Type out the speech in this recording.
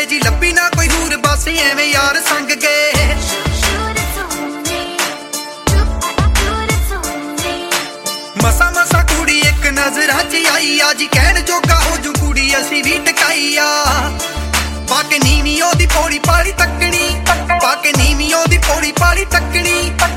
ਜੀ ਲੱਭੀ ਨਾ ਕੋਈ ਹੂਰ ਬਸ ਐਵੇਂ ਯਾਰ ਸੰਗ ਗਏ ਮਸਾ ਮਸਾ ਕੁੜੀ ਇੱਕ ਨਜ਼ਰਾਂ 'ਚ ਆਈ ਆ ਜੀ ਕਹਿਣ ਜੋਗ